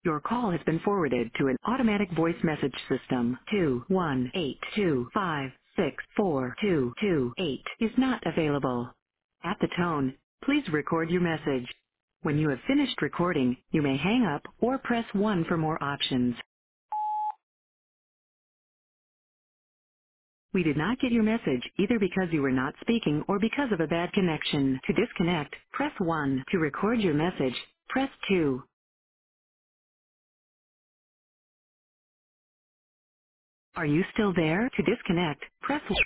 Your call has been forwarded to an automatic voice message system. 21825642228 is not available. At the tone, please record your message. When you have finished recording, you may hang up or press 1 for more options. We did not get your message either because you were not speaking or because of a bad connection. To disconnect, press 1. To record your message, press 2. Are you still there? To disconnect, press 1.